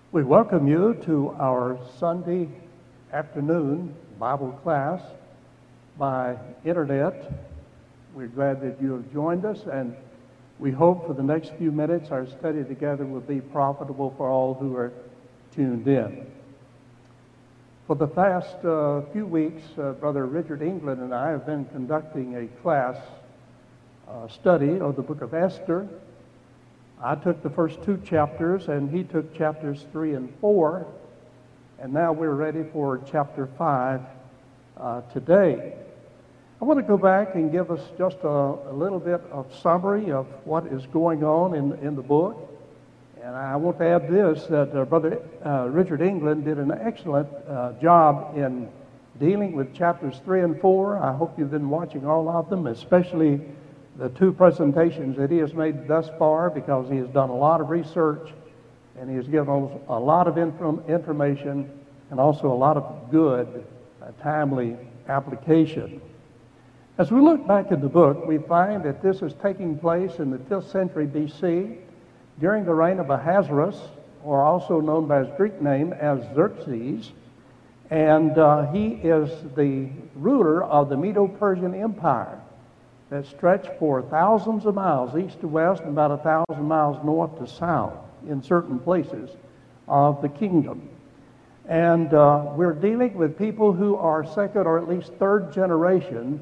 We welcome you to our Sunday afternoon Bible class by internet. We're glad that you have joined us, and we hope for the next few minutes our study together will be profitable for all who are tuned in. For the past few weeks, Brother Richard England and I have been conducting a class study of the book of Esther. I took the first two chapters, and he took chapters 3 and 4, and now we're ready for chapter 5 today. I want to go back and give us just a little bit of summary of what is going on in the book. And I want to add this, that Brother Richard England did an excellent job in dealing with chapters 3 and 4. I hope you've been watching all of them, especially the two presentations that he has made thus far, because he has done a lot of research and he has given us a lot of information and also a lot of good, timely application. As we look back in the book, we find that this is taking place in the 5th century BC during the reign of Ahasuerus, or also known by his Greek name as Xerxes, and he is the ruler of the Medo-Persian Empire that stretched for thousands of miles east to west and about 1,000 miles north to south in certain places of the kingdom. And we're dealing with people who are second or at least third generation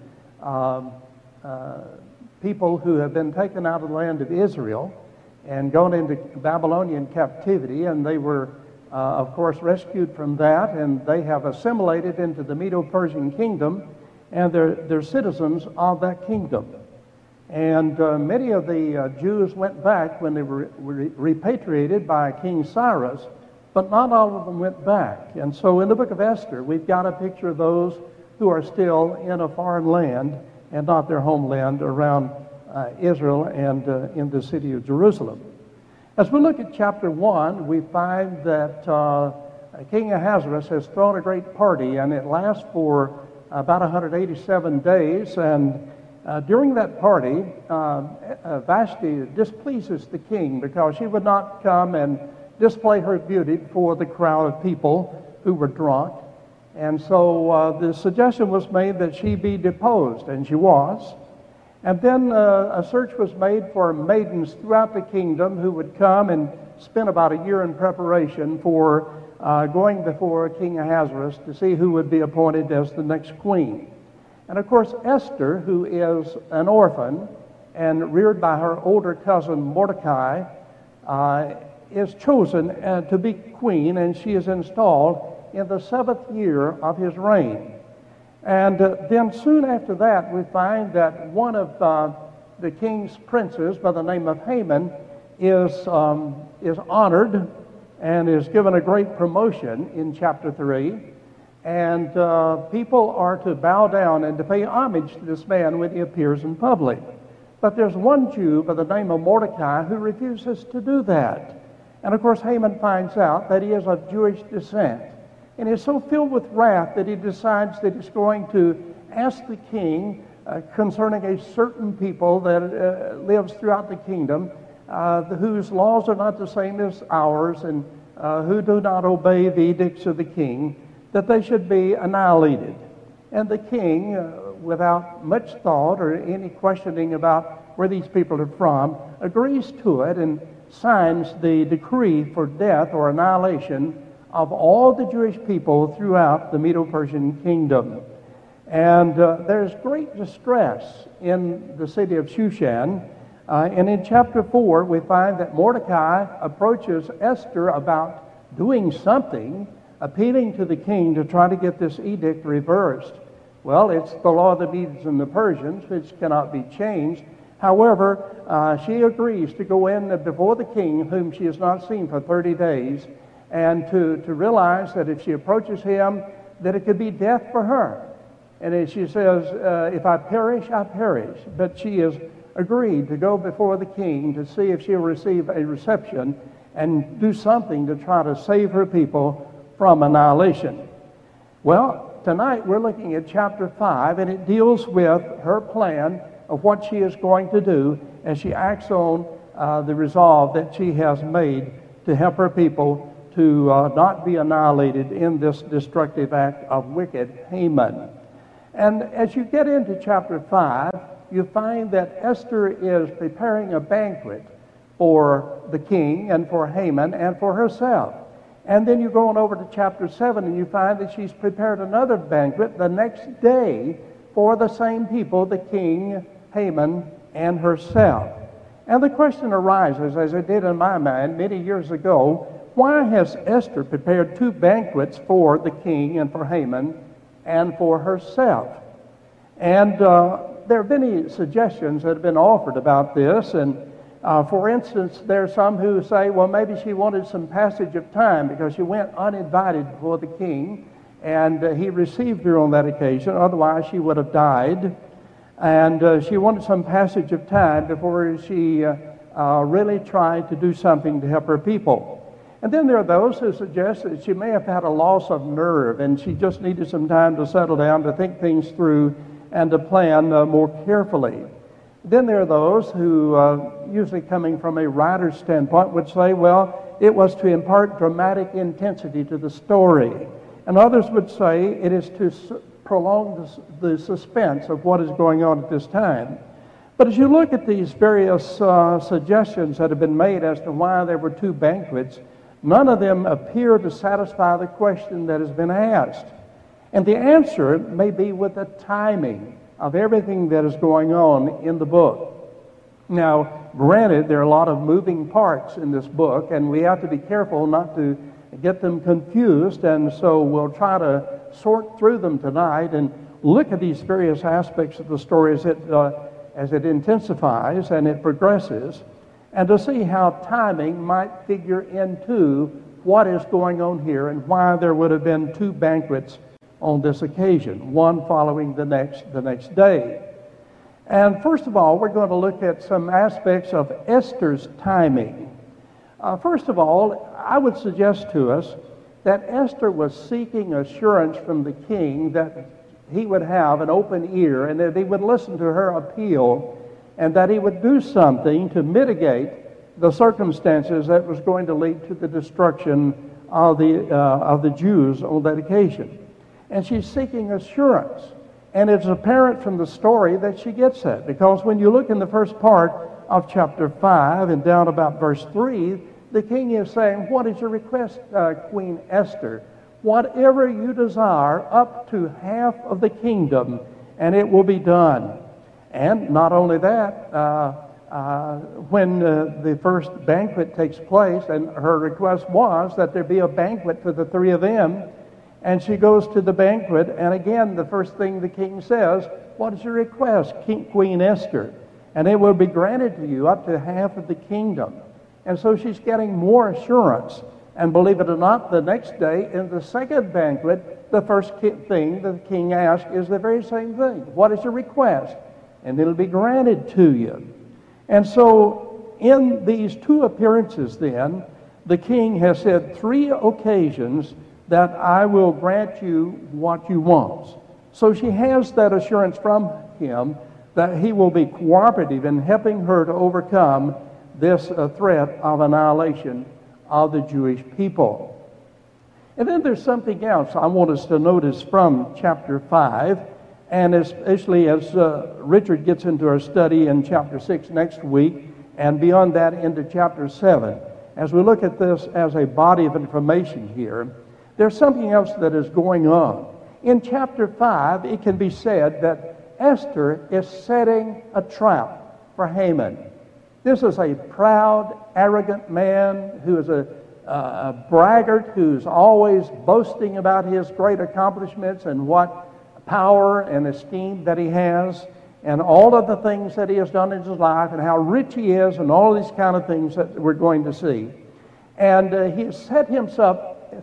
people who have been taken out of the land of Israel and gone into Babylonian captivity, and they were, of course, rescued from that, and they have assimilated into the Medo-Persian kingdom, and they're citizens of that kingdom. And many of the Jews went back when they were repatriated by King Cyrus, but not all of them went back. And so in the book of Esther, we've got a picture of those who are still in a foreign land and not their homeland around Israel and in the city of Jerusalem. As we look at chapter 1, we find that King Ahasuerus has thrown a great party, and it lasts for about 187 days, and during that party, Vashti displeases the king because she would not come and display her beauty before the crowd of people who were drunk. And so the suggestion was made that she be deposed, and she was. And then a search was made for maidens throughout the kingdom who would come and spend about a year in preparation for going before King Ahasuerus to see who would be appointed as the next queen. And of course, Esther, who is an orphan and reared by her older cousin Mordecai, is chosen to be queen, and she is installed in the 7th year of his reign. And then soon after that, we find that one of the king's princes by the name of Haman is honored and is given a great promotion in chapter 3. And people are to bow down and to pay homage to this man when he appears in public. But there's one Jew by the name of Mordecai who refuses to do that. And of course, Haman finds out that he is of Jewish descent, and is so filled with wrath that he decides that he's going to ask the king concerning a certain people that lives throughout the kingdom, whose laws are not the same as ours, and who do not obey the edicts of the king, that they should be annihilated. And the king, without much thought or any questioning about where these people are from, agrees to it and signs the decree for death or annihilation of all the Jewish people throughout the Medo-Persian kingdom. And there's great distress in the city of Shushan. And in chapter 4, we find that Mordecai approaches Esther about doing something, appealing to the king to try to get this edict reversed. Well, it's the law of the Medes and the Persians, which cannot be changed. However, she agrees to go in before the king, whom she has not seen for 30 days, and to realize that if she approaches him, that it could be death for her. And as she says, if I perish, I perish. But she has agreed to go before the king to see if she'll receive a reception and do something to try to save her people from annihilation. Well, tonight we're looking at chapter 5, and it deals with her plan of what she is going to do as she acts on the resolve that she has made to help her people to not be annihilated in this destructive act of wicked Haman. And as you get into chapter 5, you find that Esther is preparing a banquet for the king and for Haman and for herself. And then you go on over to chapter 7 and you find that she's prepared another banquet the next day for the same people, the king, Haman, and herself. And the question arises, as it did in my mind many years ago, why has Esther prepared two banquets for the king and for Haman and for herself? And there are many suggestions that have been offered about this. And for instance, there are some who say, well, maybe she wanted some passage of time because she went uninvited before the king, and he received her on that occasion. Otherwise, she would have died. And she wanted some passage of time before she really tried to do something to help her people. And then there are those who suggest that she may have had a loss of nerve and she just needed some time to settle down, to think things through, and to plan more carefully. Then there are those who, usually coming from a writer's standpoint, would say, well, it was to impart dramatic intensity to the story. And others would say it is to prolong the suspense of what is going on at this time. But as you look at these various suggestions that have been made as to why there were two banquets, none of them appear to satisfy the question that has been asked. And the answer may be with the timing of everything that is going on in the book. Now, granted, there are a lot of moving parts in this book, and we have to be careful not to get them confused, and so we'll try to sort through them tonight and look at these various aspects of the story as it intensifies and it progresses, and to see how timing might figure into what is going on here and why there would have been two banquets on this occasion, one following the next day. And first of all, we're going to look at some aspects of Esther's timing. First of all, I would suggest to us that Esther was seeking assurance from the king that he would have an open ear and that he would listen to her appeal and that he would do something to mitigate the circumstances that was going to lead to the destruction of the Jews on that occasion. And she's seeking assurance. And it's apparent from the story that she gets that, because when you look in the first part of chapter 5 and down about verse 3, the king is saying, what is your request, Queen Esther? Whatever you desire, up to half of the kingdom, and it will be done. And not only that, when the first banquet takes place, and her request was that there be a banquet for the three of them, and she goes to the banquet, and again, the first thing the king says, what is your request, Queen Esther? And it will be granted to you up to half of the kingdom. And so she's getting more assurance. And believe it or not, the next day, in the second banquet, the first thing the king asked is the very same thing. What is your request? And it'll be granted to you. And so in these two appearances then, the king has said 3 occasions that I will grant you what you want. So she has that assurance from him that he will be cooperative in helping her to overcome this threat of annihilation of the Jewish people. And then there's something else I want us to notice from chapter 5, and especially as Richard gets into our study in chapter 6 next week, and beyond that into chapter 7. As we look at this as a body of information here, there's something else that is going on. In chapter 5, it can be said that Esther is setting a trap for Haman. This is a proud, arrogant man who is a braggart, who's always boasting about his great accomplishments and what power and esteem that he has, and all of the things that he has done in his life, and how rich he is, and all these kind of things that we're going to see. And he has set himself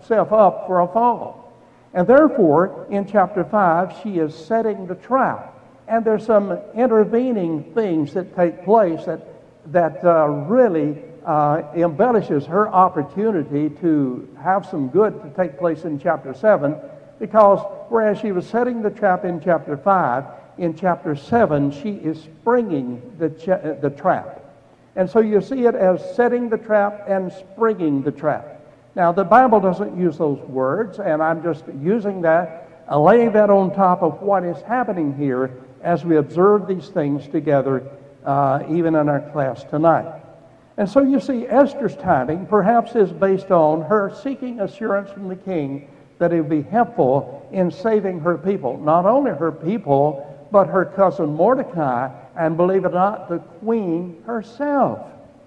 up for a fall. And therefore, in chapter 5, she is setting the trap. And there's some intervening things that take place that really embellishes her opportunity to have some good to take place in chapter 7, because whereas she was setting the trap in chapter 5, in chapter 7 she is springing the trap. And so you see it as setting the trap and springing the trap. Now, the Bible doesn't use those words, and I'm just using that, laying that on top of what is happening here as we observe these things together, even in our class tonight. And so you see, Esther's timing perhaps is based on her seeking assurance from the king that it would be helpful in saving her people. Not only her people, but her cousin Mordecai, and believe it or not, the queen herself.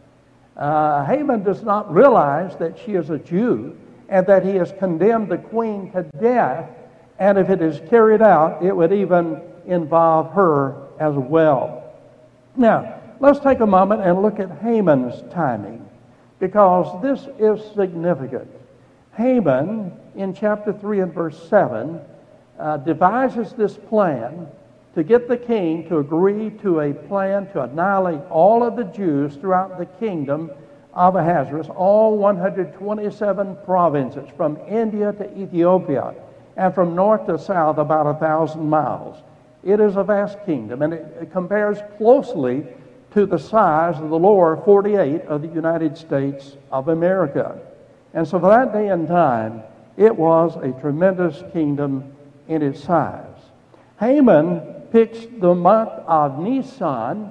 Haman does not realize that she is a Jew and that he has condemned the queen to death, and if it is carried out, it would even involve her as well. Now, let's take a moment and look at Haman's timing, because this is significant. Haman, in chapter 3 and verse 7, devises this plan to get the king to agree to a plan to annihilate all of the Jews throughout the kingdom of Ahasuerus, all 127 provinces, from India to Ethiopia, and from north to south about 1,000 miles. It is a vast kingdom, and it compares closely to the size of the lower 48 of the United States of America. And so for that day and time, it was a tremendous kingdom in its size. Haman picks the month of Nisan,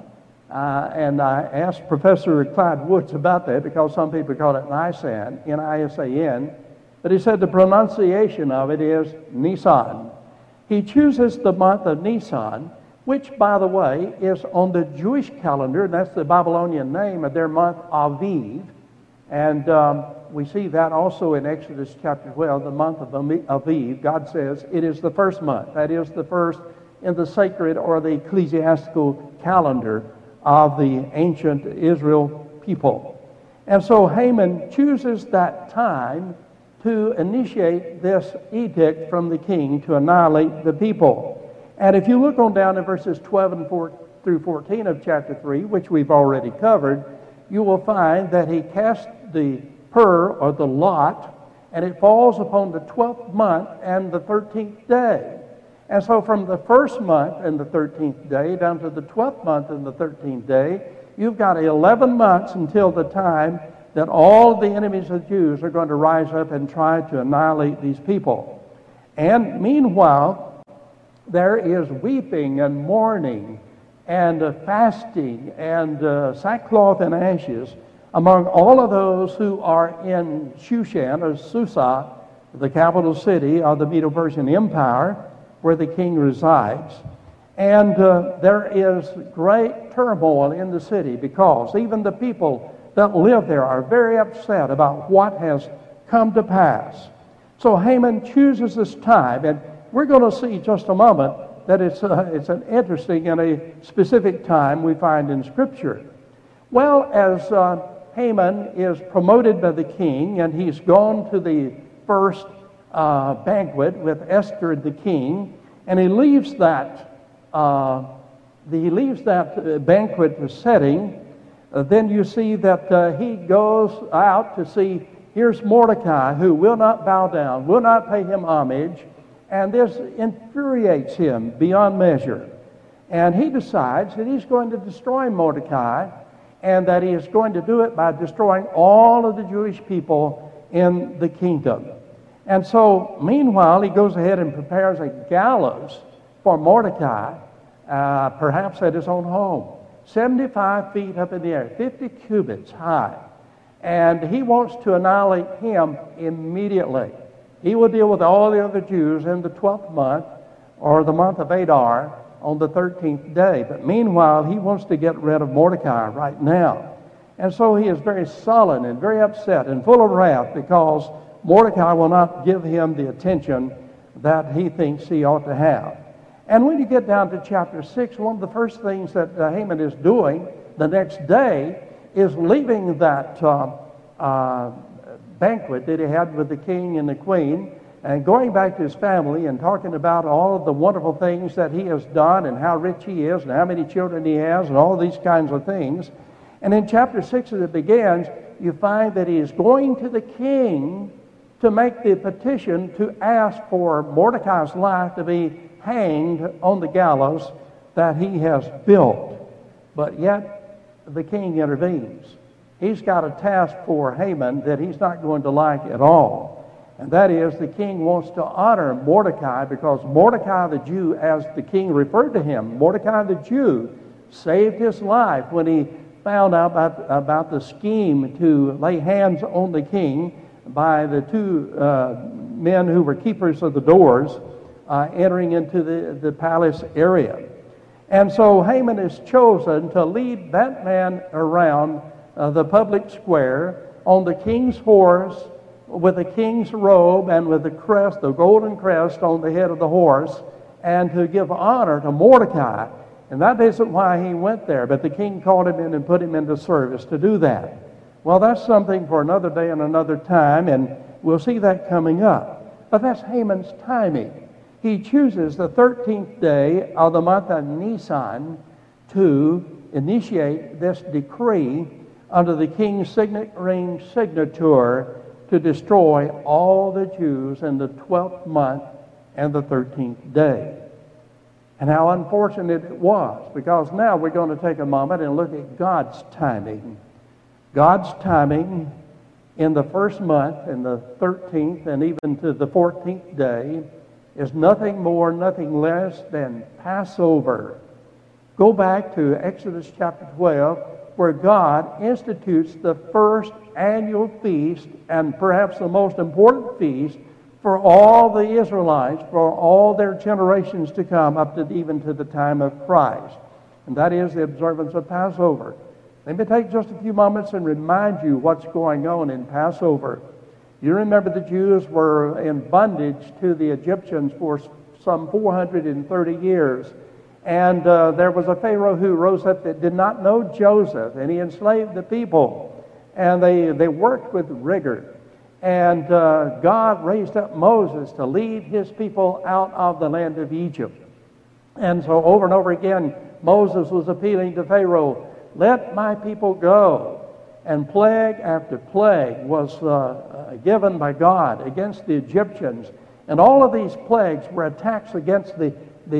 and I asked Professor Clyde Woods about that because some people call it Nisan, N-I-S-A-N, but he said the pronunciation of it is Nisan. He chooses the month of Nisan, which, by the way, is on the Jewish calendar, and that's the Babylonian name of their month Aviv. And we see that also in Exodus chapter 12, the month of Aviv. God says it is the first month. That is the first in the sacred or the ecclesiastical calendar of the ancient Israel people. And so Haman chooses that time to initiate this edict from the king to annihilate the people. And if you look on down in verses 12 and 4 through 14 of chapter 3, which we've already covered, you will find that he cast the pur, or the lot, and it falls upon the 12th month and the 13th day. And so from the first month and the 13th day down to the 12th month and the 13th day, you've got 11 months until the time that all of the enemies of the Jews are going to rise up and try to annihilate these people. And meanwhile, there is weeping and mourning and fasting and sackcloth and ashes among all of those who are in Shushan, or Susa, the capital city of the Medo-Persian Empire, where the king resides. And there is great turmoil in the city because even the people that live there are very upset about what has come to pass. So Haman chooses this time, and we're going to see just a moment that it's an interesting and a specific time we find in Scripture. Well, as Haman is promoted by the king, and he's gone to the first banquet with Esther the king, and he leaves that banquet setting. Then you see that he goes out to see, here's Mordecai, who will not bow down, will not pay him homage, and this infuriates him beyond measure. And he decides that he's going to destroy Mordecai, and that he is going to do it by destroying all of the Jewish people in the kingdom. And so, meanwhile, he goes ahead and prepares a gallows for Mordecai, perhaps at his own home, 75 feet up in the air, 50 cubits high. And he wants to annihilate him immediately. He will deal with all the other Jews in the 12th month, or the month of Adar, on the 13th day. But meanwhile, he wants to get rid of Mordecai right now. And so he is very sullen and very upset and full of wrath because Mordecai will not give him the attention that he thinks he ought to have. And when you get down to chapter 6, one of the first things that Haman is doing the next day is leaving that banquet that he had with the king and the queen, and going back to his family and talking about all of the wonderful things that he has done and how rich he is and how many children he has and all these kinds of things. And in chapter 6 as it begins, you find that he is going to the king to make the petition to ask for Mordecai's life to be hanged on the gallows that he has built. But yet the king intervenes. he's got a task for Haman that he's not going to like at all. And that is, the king wants to honor Mordecai because Mordecai the Jew, as the king referred to him, Mordecai the Jew saved his life when he found out about the scheme to lay hands on the king by the two men who were keepers of the doors entering into the palace area. And so Haman is chosen to lead that man around the public square on the king's horse, with the king's robe and with the crest, the golden crest on the head of the horse, and to give honor to Mordecai. And that isn't why he went there, but the king called him in and put him into service to do that. Well, that's something for another day and another time, and we'll see that coming up. But that's Haman's timing. He chooses the 13th day of the month of Nisan to initiate this decree under the king's signature to destroy all the Jews in the 12th month and the 13th day. And how unfortunate it was, because now we're going to take a moment and look at God's timing. God's timing in the first month, in the 13th, and even to the 14th day, is nothing more, nothing less than Passover. Go back to Exodus chapter 12, where God institutes the first annual feast, and perhaps the most important feast for all the Israelites, for all their generations to come, up to even to the time of Christ. And that is the observance of Passover. Let me take just a few moments and remind you what's going on in Passover. You remember the Jews were in bondage to the Egyptians for some 430 years. And there was a Pharaoh who rose up that did not know Joseph, and he enslaved the people. And they worked with rigor. And God raised up Moses to lead his people out of the land of Egypt. And so over and over again, Moses was appealing to Pharaoh, let my people go. And plague after plague was given by God against the Egyptians. And all of these plagues were attacks against the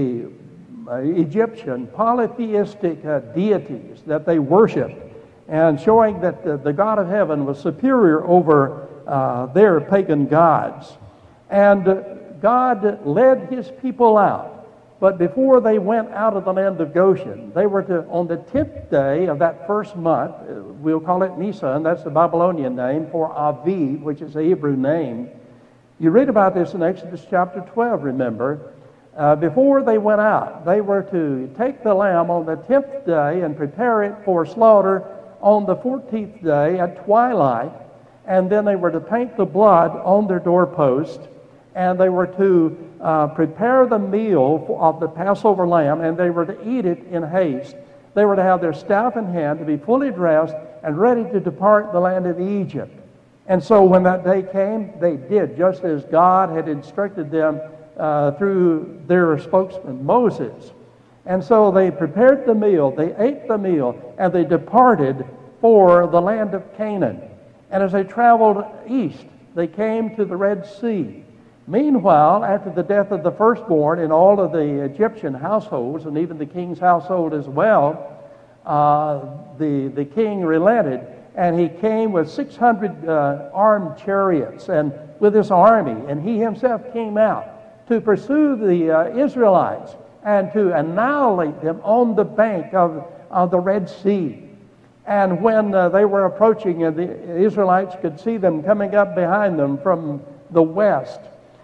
Egyptian polytheistic deities that they worshipped, and showing that the God of heaven was superior over their pagan gods. And God led his people out. But before they went out of the land of Goshen, they were to, on the 10th day of that first month, we'll call it Nisan, that's the Babylonian name for Aviv, which is a Hebrew name. You read about this in Exodus chapter 12, remember. Before they went out, they were to take the lamb on the 10th day and prepare it for slaughter on the 14th day at twilight, and then they were to paint the blood on their doorpost, and they were to prepare the meal of the Passover lamb, and they were to eat it in haste. They were to have their staff in hand, to be fully dressed and ready to depart the land of Egypt. And so when that day came, they did just as God had instructed them through their spokesman Moses. And so they prepared the meal, they ate the meal, and they departed for the land of Canaan. And as they traveled east, they came to the Red Sea. Meanwhile, after the death of the firstborn in all of the Egyptian households, and even the king's household as well, the king relented, and he came with 600 armed chariots and with his army, and he himself came out to pursue the Israelites and to annihilate them on the bank of the Red Sea. And when they were approaching, and the Israelites could see them coming up behind them from the west,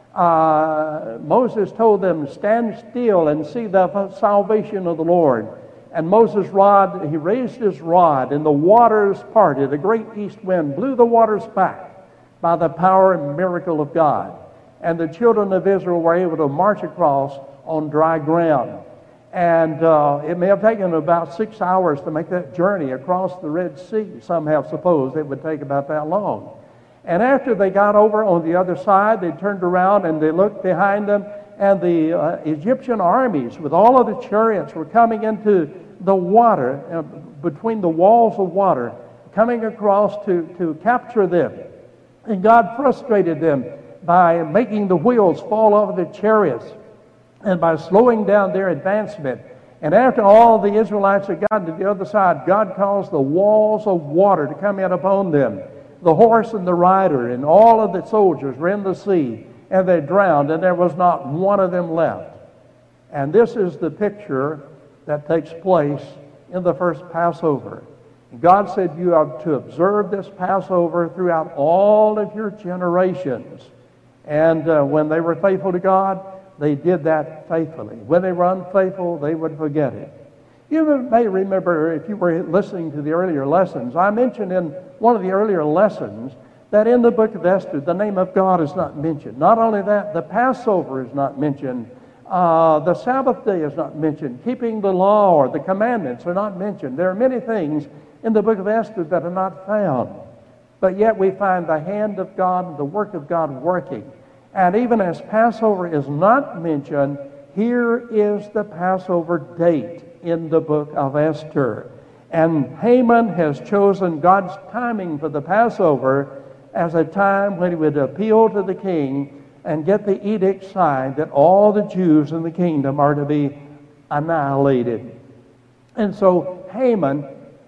Moses told them, stand still and see the salvation of the Lord. And Moses' rod, he raised his rod, and the waters parted. A great east wind blew the waters back by the power and miracle of God. And the children of Israel were able to march across on dry ground. And it may have taken about 6 hours to make that journey across the Red Sea. Some have supposed it would take about that long. And after they got over on the other side, they turned around and they looked behind them, and the Egyptian armies with all of the chariots were coming into the water, between the walls of water, coming across to capture them. And God frustrated them by making the wheels fall off the chariots and by slowing down their advancement. And after all the Israelites had gotten to the other side, God caused the walls of water to come in upon them. The horse and the rider and all of the soldiers were in the sea, and they drowned, and there was not one of them left. And this is the picture that takes place in the first Passover. God said, you are to observe this Passover throughout all of your generations. And when they were faithful to God, they did that faithfully. When they were unfaithful, they would forget it. You may remember, if you were listening to the earlier lessons, I mentioned in one of the earlier lessons that in the book of Esther, the name of God is not mentioned. Not only that, the Passover is not mentioned. The Sabbath day is not mentioned. Keeping the law or the commandments are not mentioned. There are many things in the book of Esther that are not found. But yet we find the hand of God and the work of God working. And even as Passover is not mentioned, here is the Passover date in the book of Esther. And Haman has chosen God's timing for the Passover as a time when he would appeal to the king and get the edict signed that all the Jews in the kingdom are to be annihilated. And so Haman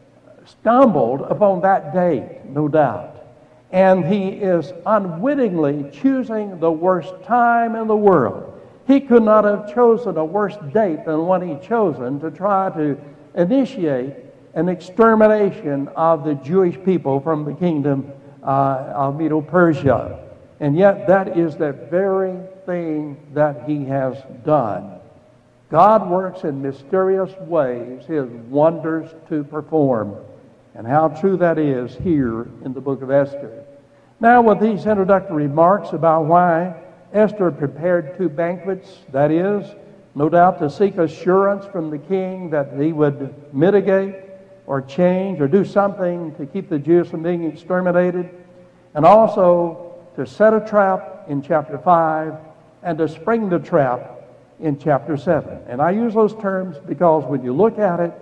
stumbled upon that date, no doubt. And he is unwittingly choosing the worst time in the world. He could not have chosen a worse date than what he chosen to try to initiate an extermination of the Jewish people from the kingdom of Medo-Persia. And yet that is the very thing that he has done. God works in mysterious ways his wonders to perform. And how true that is here in the book of Esther. Now, with these introductory remarks about why Esther prepared 2 banquets, that is, no doubt to seek assurance from the king that he would mitigate or change or do something to keep the Jews from being exterminated, and also to set a trap in chapter 5 and to spring the trap in chapter 7. And I use those terms because when you look at it,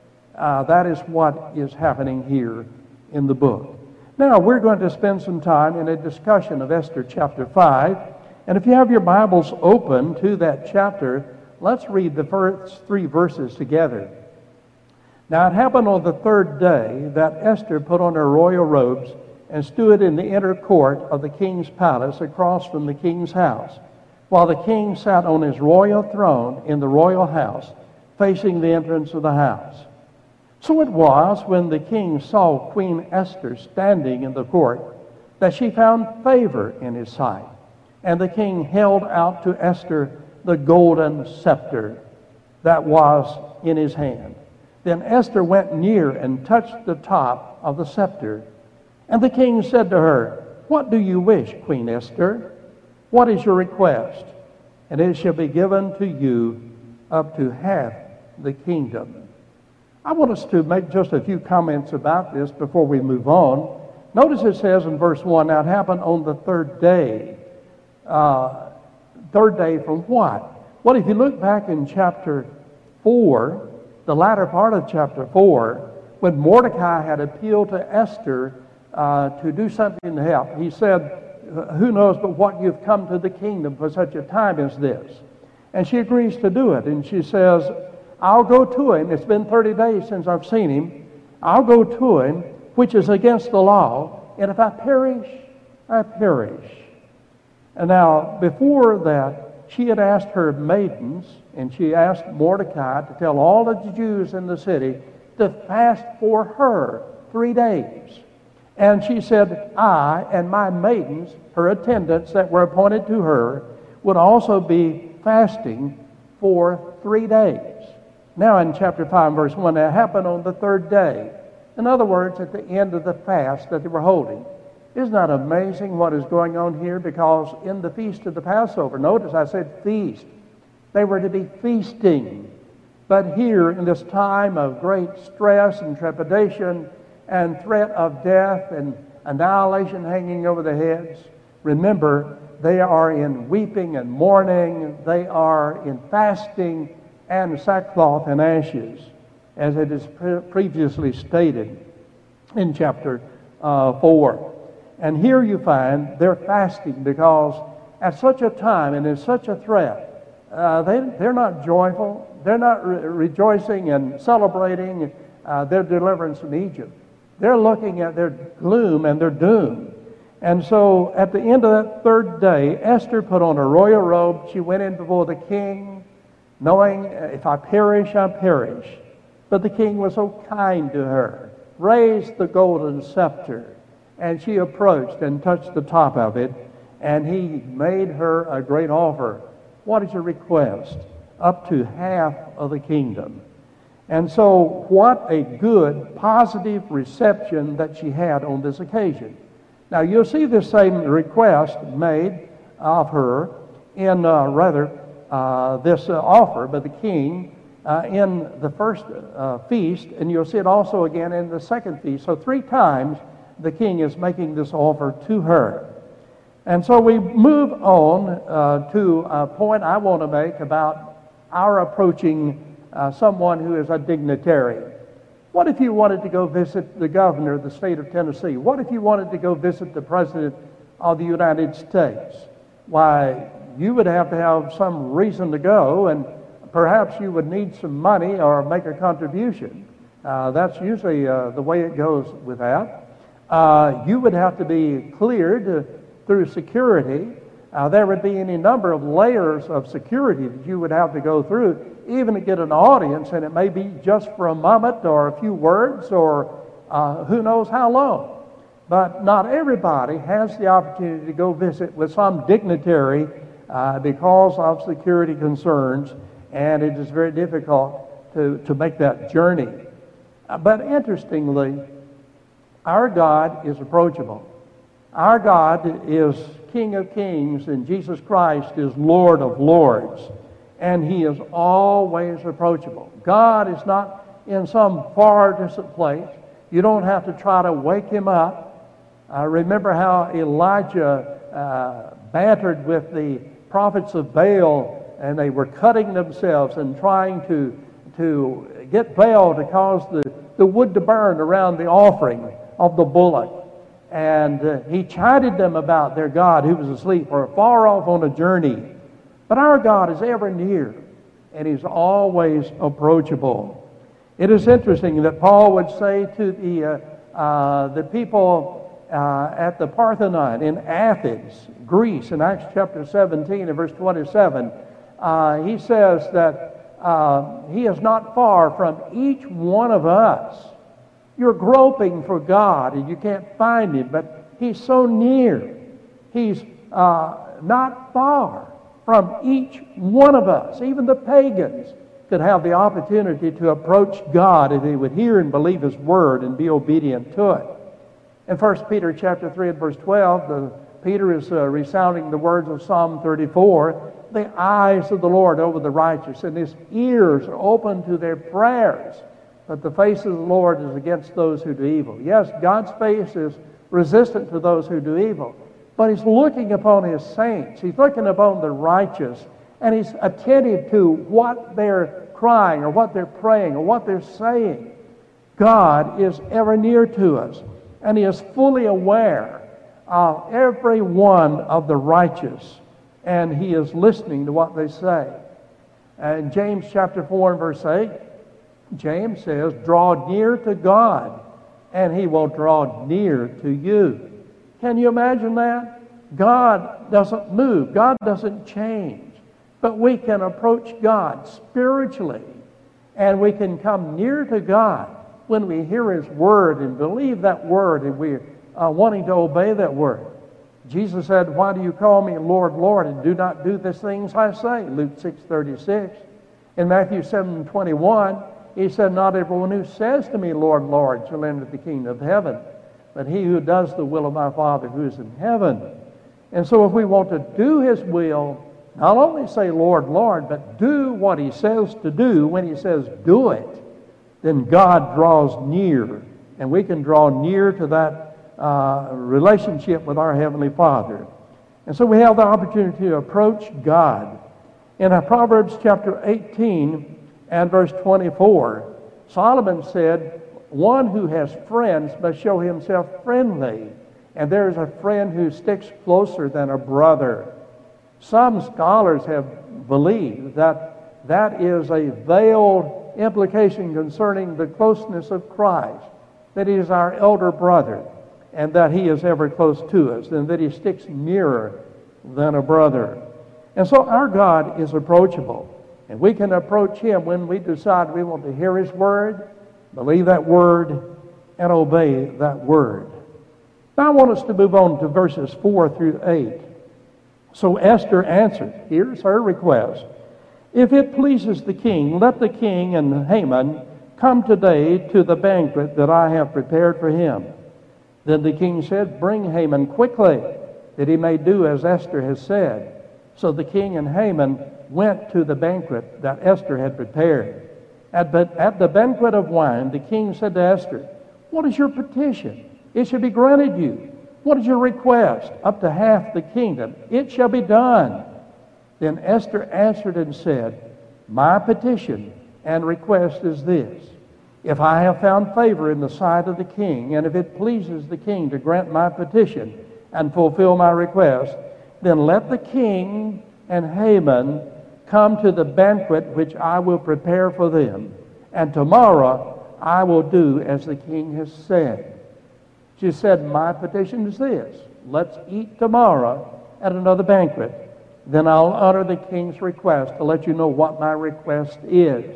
that is what is happening here in the book. Now, we're going to spend some time in a discussion of Esther chapter 5. And if you have your Bibles open to that chapter, let's read the first 3 verses together. Now, it happened on the 3rd day that Esther put on her royal robes and stood in the inner court of the king's palace across from the king's house, while the king sat on his royal throne in the royal house, facing the entrance of the house. So it was, when the king saw Queen Esther standing in the court, that she found favor in his sight. And the king held out to Esther the golden scepter that was in his hand. Then Esther went near and touched the top of the scepter. And the king said to her, "What do you wish, Queen Esther? What is your request? And it shall be given to you up to half the kingdom." I want us to make just a few comments about this before we move on. Notice it says in verse 1, now it happened on the 3rd day. 3rd day from what? Well, if you look back in chapter 4, the latter part of chapter 4, when Mordecai had appealed to Esther to do something to help, he said, "Who knows but what you've come to the kingdom for such a time as this?" And she agrees to do it. And she says, "I'll go to him. It's been 30 days since I've seen him. I'll go to him, which is against the law. And if I perish, I perish." And now, before that, she had asked her maidens, and she asked Mordecai to tell all of the Jews in the city to fast for her 3 days. And she said, I and my maidens, her attendants that were appointed to her, would also be fasting for 3 days. Now in chapter 5, verse 1, that happened on the 3rd day. In other words, at the end of the fast that they were holding. Isn't that amazing what is going on here? Because in the feast of the Passover, notice I said feast. They were to be feasting. But here, in this time of great stress and trepidation and threat of death and annihilation hanging over their heads, remember, they are in weeping and mourning. They are in fasting and sackcloth and ashes, as it is previously stated in chapter 4. And here you find they're fasting because at such a time and in such a threat, they're not joyful. They're not rejoicing and celebrating their deliverance from Egypt. They're looking at their gloom and their doom. And so at the end of that third day, Esther put on a royal robe. She went in before the king, knowing, if I perish, I perish. But the king was so kind to her, raised the golden scepter, and she approached and touched the top of it, and he made her a great offer. What is your request? Up to half of the kingdom. And so what a good, positive reception that she had on this occasion. Now you'll see this same request made of her in this offer by the king in the first feast, and you'll see it also again in the second feast. So 3 times the king is making this offer to her. And so we move on to a point I want to make about our approaching someone who is a dignitary. What if you wanted to go visit the governor of the state of Tennessee? What if you wanted to go visit the president of the United States? Why, you would have to have some reason to go, and perhaps you would need some money or make a contribution. That's usually the way it goes with that. You would have to be cleared through security. There would be any number of layers of security that you would have to go through, even to get an audience, and it may be just for a moment or a few words or who knows how long. But not everybody has the opportunity to go visit with some dignitary because of security concerns, and it is very difficult to make that journey. But interestingly, our God is approachable. Our God is King of Kings, and Jesus Christ is Lord of Lords, and He is always approachable. God is not in some far distant place. You don't have to try to wake Him up. Remember how Elijah bantered with the prophets of Baal, and they were cutting themselves and trying to get Baal to cause the wood to burn around the offering of the bullock. And he chided them about their God who was asleep or far off on a journey. But our God is ever near, and He's always approachable. It is interesting that Paul would say to the people at the Parthenon in Athens, Greece, in Acts chapter 17 and verse 27, he says that He is not far from each one of us. You're groping for God and you can't find Him, but He's so near. He's not far from each one of us. Even the pagans could have the opportunity to approach God if they would hear and believe His Word and be obedient to it. In 1 Peter chapter 3 and verse 12, Peter is resounding the words of Psalm 34, the eyes of the Lord over the righteous, and His ears are open to their prayers. But the face of the Lord is against those who do evil. Yes, God's face is resistant to those who do evil, but He's looking upon His saints. He's looking upon the righteous, and He's attentive to what they're crying or what they're praying or what they're saying. God is ever near to us, and He is fully aware of every one of the righteous, and He is listening to what they say. And James chapter 4 and verse 8, James says, draw near to God, and He will draw near to you. Can you imagine that? God doesn't move. God doesn't change. But we can approach God spiritually, and we can come near to God when we hear His Word and believe that Word, and we're wanting to obey that Word. Jesus said, why do you call me Lord, Lord, and do not do the things I say? Luke 6:36. In Matthew 7:21, He said, not everyone who says to me, Lord, Lord, shall enter the kingdom of heaven, but he who does the will of my Father who is in heaven. And so if we want to do His will, not only say, Lord, Lord, but do what He says to do when He says do it, then God draws near, and we can draw near to that relationship with our Heavenly Father. And so we have the opportunity to approach God. In Proverbs chapter 18, and verse 24, Solomon said, one who has friends must show himself friendly, and there is a friend who sticks closer than a brother. Some scholars have believed that that is a veiled implication concerning the closeness of Christ, that he is our elder brother, and that he is ever close to us, and that he sticks nearer than a brother. And so our God is approachable, and we can approach him when we decide we want to hear his word, believe that word, and obey that word. Now I want us to move on to verses 4 through 8. So Esther answered, here's her request. If it pleases the king, let the king and Haman come today to the banquet that I have prepared for him. Then the king said, bring Haman quickly, that he may do as Esther has said. So the king and Haman went to the banquet that Esther had prepared. At the banquet of wine, the king said to Esther, what is your petition? It shall be granted you. What is your request? Up to half the kingdom. It shall be done. Then Esther answered and said, my petition and request is this. If I have found favor in the sight of the king, and if it pleases the king to grant my petition and fulfill my request, then let the king and Haman come to the banquet which I will prepare for them. And tomorrow I will do as the king has said. She said, my petition is this. Let's eat tomorrow at another banquet. Then I'll honor the king's request to let you know what my request is.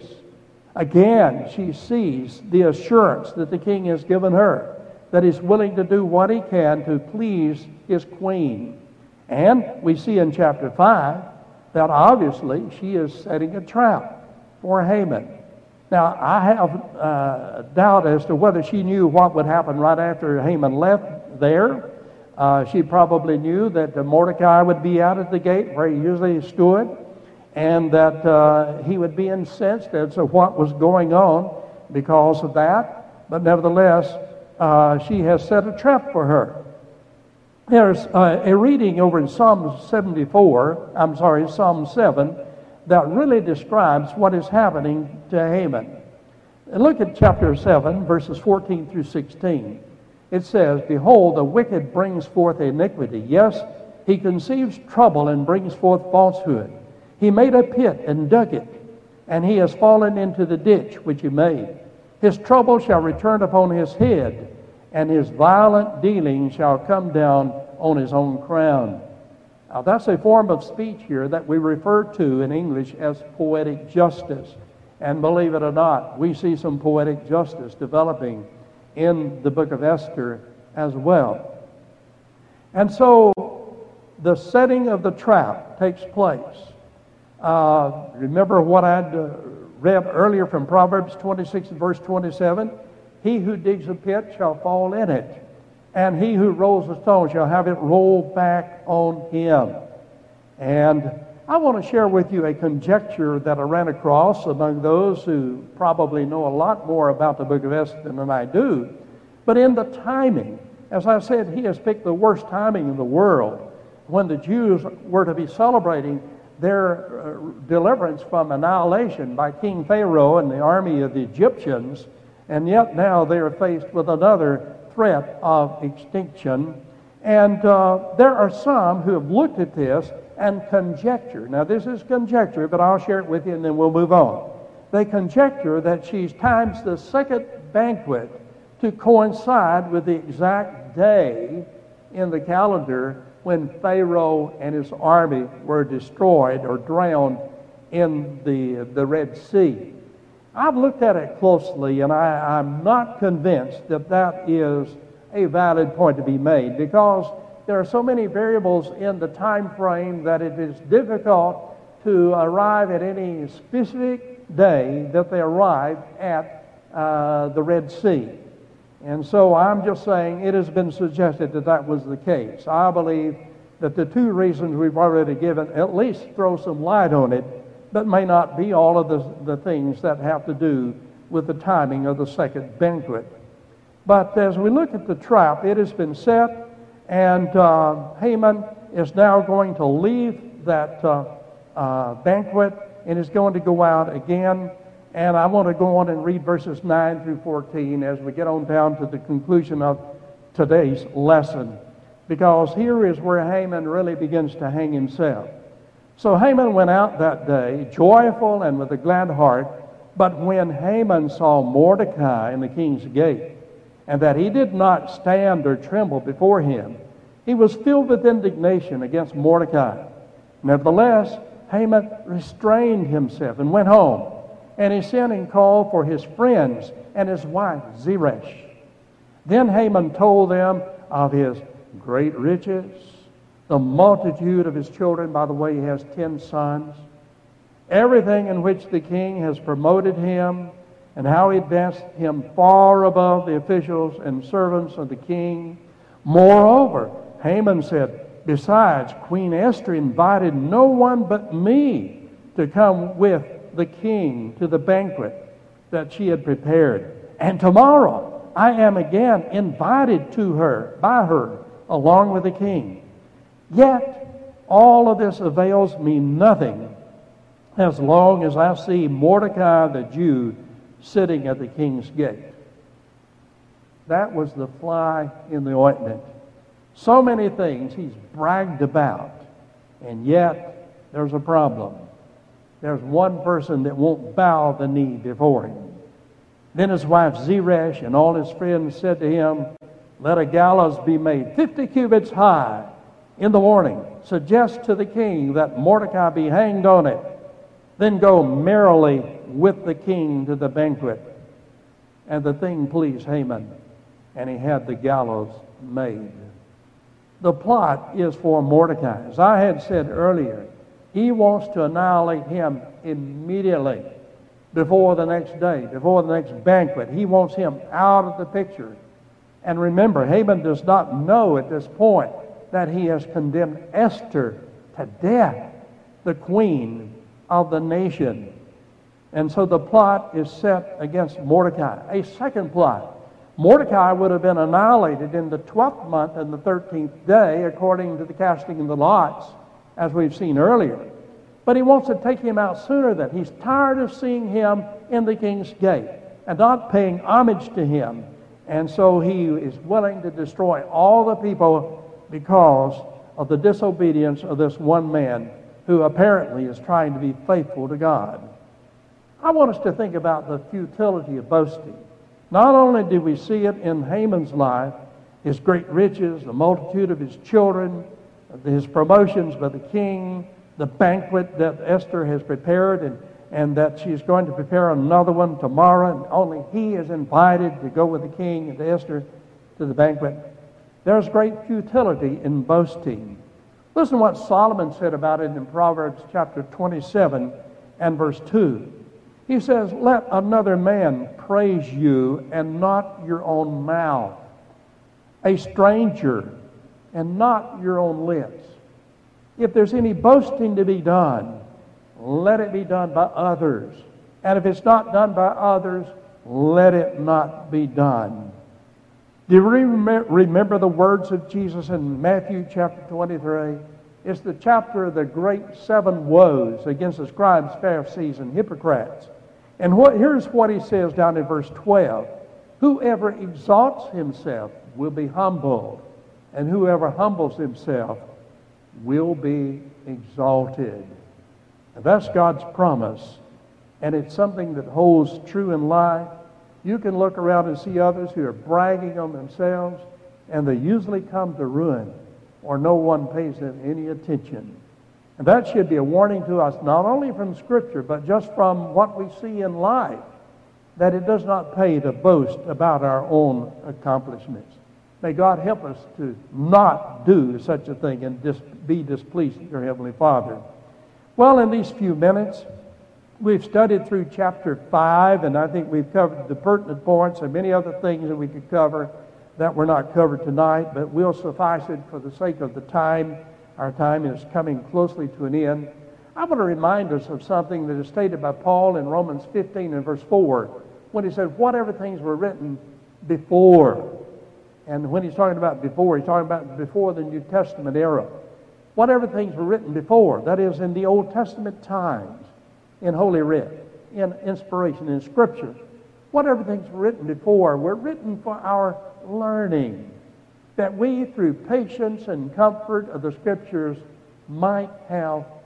Again, she sees the assurance that the king has given her, that he's willing to do what he can to please his queen. And we see in chapter 5 that obviously she is setting a trap for Haman. Now, I have doubt as to whether she knew what would happen right after Haman left there. She probably knew that Mordecai would be out at the gate where he usually stood, and that he would be incensed as to what was going on because of that. But nevertheless, she has set a trap for her. There's a reading over in Psalm 7, that really describes what is happening to Haman. And look at chapter 7, verses 14 through 16. It says, behold, the wicked brings forth iniquity. Yes, he conceives trouble and brings forth falsehood. He made a pit and dug it, and he has fallen into the ditch which he made. His trouble shall return upon his head, and his violent dealing shall come down on his own crown. Now, that's a form of speech here that we refer to in English as poetic justice. And believe it or not, we see some poetic justice developing in the book of Esther as well. And so the setting of the trap takes place. Remember what I'd read earlier from Proverbs 26 and verse 27? He who digs a pit shall fall in it, and he who rolls a stone shall have it rolled back on him. And I want to share with you a conjecture that I ran across among those who probably know a lot more about the book of Esther than I do. But in the timing, as I said, he has picked the worst timing in the world when the Jews were to be celebrating their deliverance from annihilation by King Pharaoh and the army of the Egyptians, and yet now they are faced with another threat of extinction. And there are some who have looked at this and conjecture. Now, this is conjecture, but I'll share it with you and then we'll move on. They conjecture that she's times the second banquet to coincide with the exact day in the calendar when Pharaoh and his army were destroyed or drowned in the Red Sea. I've looked at it closely, and I'm not convinced that that is a valid point to be made, because there are so many variables in the time frame that it is difficult to arrive at any specific day that they arrived at the Red Sea. And so I'm just saying it has been suggested that that was the case. I believe that the two reasons we've already given at least throw some light on it, but may not be all of the things that have to do with the timing of the second banquet. But as we look at the trap, it has been set, and Haman is now going to leave that banquet and is going to go out again. And I want to go on and read verses 9 through 14 as we get on down to the conclusion of today's lesson, because here is where Haman really begins to hang himself. So Haman went out that day, joyful and with a glad heart. But when Haman saw Mordecai in the king's gate, and that he did not stand or tremble before him, he was filled with indignation against Mordecai. Nevertheless, Haman restrained himself and went home. And he sent and called for his friends and his wife Zeresh. Then Haman told them of his great riches, the multitude of his children. By the way, he has 10 sons. Everything in which the king has promoted him, and how he advanced him far above the officials and servants of the king. Moreover, Haman said, besides, Queen Esther invited no one but me to come with the king to the banquet that she had prepared. And tomorrow I am again invited to her, by her, along with the king. Yet all of this avails me nothing as long as I see Mordecai the Jew sitting at the king's gate. That was the fly in the ointment. So many things he's bragged about, and yet there's a problem. There's one person that won't bow the knee before him. Then his wife Zeresh and all his friends said to him, let a gallows be made 50 cubits high in the morning. Suggest to the king that Mordecai be hanged on it. Then go merrily with the king to the banquet. And the thing pleased Haman, and he had the gallows made. The plot is for Mordecai. As I had said earlier, he wants to annihilate him immediately, before the next day, before the next banquet. He wants him out of the picture. And remember, Haman does not know at this point that he has condemned Esther to death, the queen of the nation. And so the plot is set against Mordecai. A second plot. Mordecai would have been annihilated in the 12th month and the 13th day, according to the casting of the lots, as we've seen earlier. But he wants to take him out sooner than. He's tired of seeing him in the king's gate and not paying homage to him. And so he is willing to destroy all the people because of the disobedience of this one man who apparently is trying to be faithful to God. I want us to think about the futility of boasting. Not only do we see it in Haman's life, his great riches, the multitude of his children, his promotions by the king, the banquet that Esther has prepared, and that she's going to prepare another one tomorrow, and only he is invited to go with the king and to Esther to the banquet. There's great futility in boasting. Listen to what Solomon said about it in Proverbs chapter 27 and verse 2. He says, let another man praise you and not your own mouth, a stranger and not your own lips. If there's any boasting to be done, let it be done by others. And if it's not done by others, let it not be done. Do you remember the words of Jesus in Matthew chapter 23? It's the chapter of the great 7 woes against the scribes, Pharisees, and hypocrites. And here's what he says down in verse 12. Whoever exalts himself will be humbled, and whoever humbles himself will be exalted. And that's God's promise, and it's something that holds true in life. You can look around and see others who are bragging on themselves, and they usually come to ruin, or no one pays them any attention. And that should be a warning to us, not only from Scripture, but just from what we see in life, that it does not pay to boast about our own accomplishments. May God help us to not do such a thing and be displeased with your Heavenly Father. Well, in these few minutes, we've studied through chapter 5, and I think we've covered the pertinent points and many other things that we could cover that were not covered tonight, but we'll suffice it for the sake of the time. Our time is coming closely to an end. I want to remind us of something that is stated by Paul in Romans 15 and verse 4, when he said, whatever things were written before. And when he's talking about before, he's talking about before the New Testament era. Whatever things were written before, that is, in the Old Testament times, in Holy Writ, in inspiration, in Scripture. Whatever things were written before were written for our learning, that we, through patience and comfort of the Scriptures, might have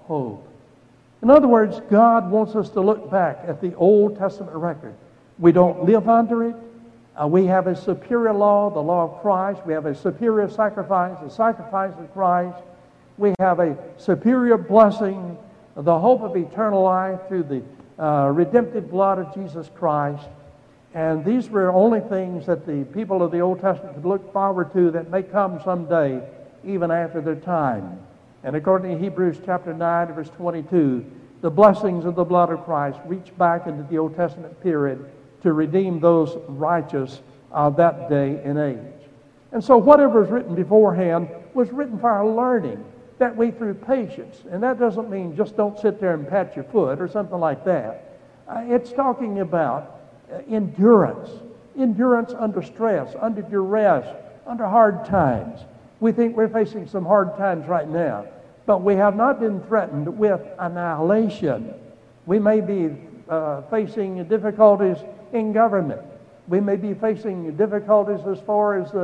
hope. In other words, God wants us to look back at the Old Testament record. We don't live under it. We have a superior law, the law of Christ. We have a superior sacrifice, the sacrifice of Christ. We have a superior blessing, the hope of eternal life through the redemptive blood of Jesus Christ. And these were only things that the people of the Old Testament could look forward to that may come someday, even after their time. And according to Hebrews chapter 9, verse 22, the blessings of the blood of Christ reach back into the Old Testament period to redeem those righteous of that day and age. And so whatever was written beforehand was written for our learning, that we through patience. And that doesn't mean just don't sit there and pat your foot or something like that. It's talking about endurance. Endurance under stress, under duress, under hard times. We think we're facing some hard times right now, but we have not been threatened with annihilation. We may be facing difficulties in government. We may be facing difficulties as far as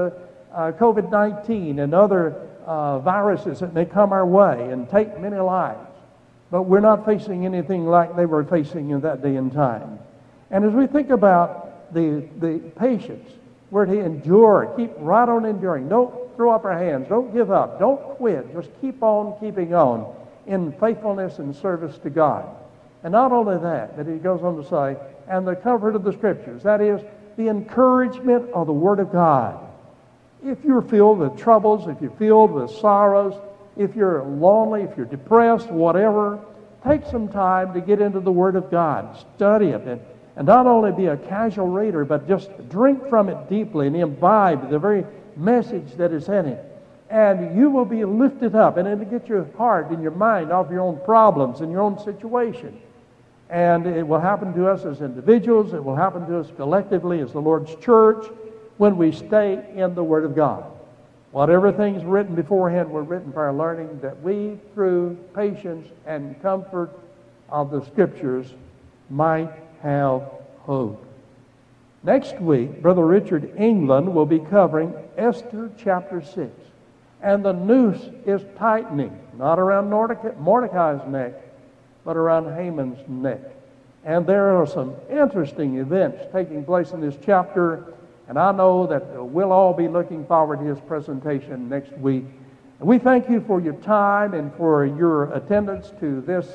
COVID-19 and other viruses that may come our way and take many lives. But we're not facing anything like they were facing in that day and time. And as we think about the patience, we're to endure, keep right on enduring. Don't throw up our hands. Don't give up. Don't quit. Just keep on keeping on in faithfulness and service to God. And not only that, but he goes on to say, and the comfort of the Scriptures. That is, the encouragement of the Word of God. If you're filled with troubles, if you're filled with sorrows, if you're lonely, if you're depressed, whatever, take some time to get into the Word of God. Study it. And not only be a casual reader, but just drink from it deeply and imbibe the very message that is in it. And you will be lifted up, and it'll get your heart and your mind off your own problems and your own situation. And it will happen to us as individuals. It will happen to us collectively as the Lord's church when we stay in the Word of God. Whatever things written beforehand were written for our learning, that we, through patience and comfort of the Scriptures, might have hope. Next week, Brother Richard England will be covering Esther chapter 6. And the noose is tightening, not around Mordecai's neck, but around Haman's neck. And there are some interesting events taking place in this chapter, and I know that we'll all be looking forward to his presentation next week. And we thank you for your time and for your attendance to this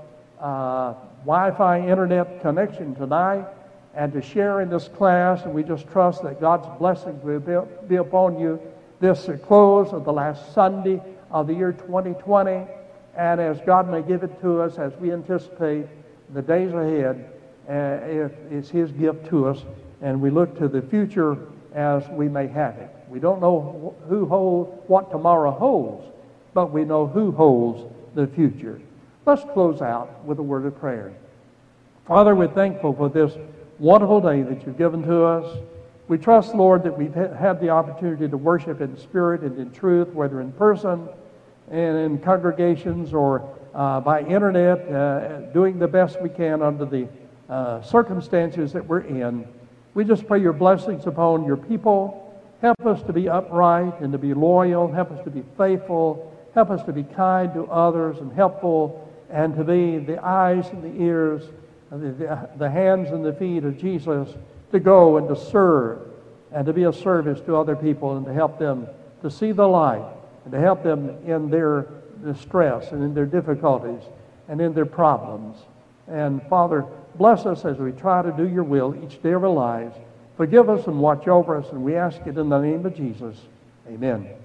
Wi-Fi internet connection tonight and to share in this class. And we just trust that God's blessings will be upon you this close of the last Sunday of the year 2020. And as God may give it to us as we anticipate the days ahead, it's His gift to us. And we look to the future as we may have it. We don't know what tomorrow holds, but we know who holds the future. Let's close out with a word of prayer. Father, we're thankful for this wonderful day that you've given to us. We trust, Lord, that we've had the opportunity to worship in spirit and in truth, whether in person and in congregations or by internet, doing the best we can under the circumstances that we're in. We just pray your blessings upon your people. Help us to be upright and to be loyal. Help us to be faithful. Help us to be kind to others and helpful, and to be the eyes and the ears, the hands and the feet of Jesus, to go and to serve and to be a service to other people and to help them to see the light and to help them in their distress and in their difficulties and in their problems. And Father, bless us as we try to do your will each day of our lives. Forgive us and watch over us, and we ask it in the name of Jesus. Amen.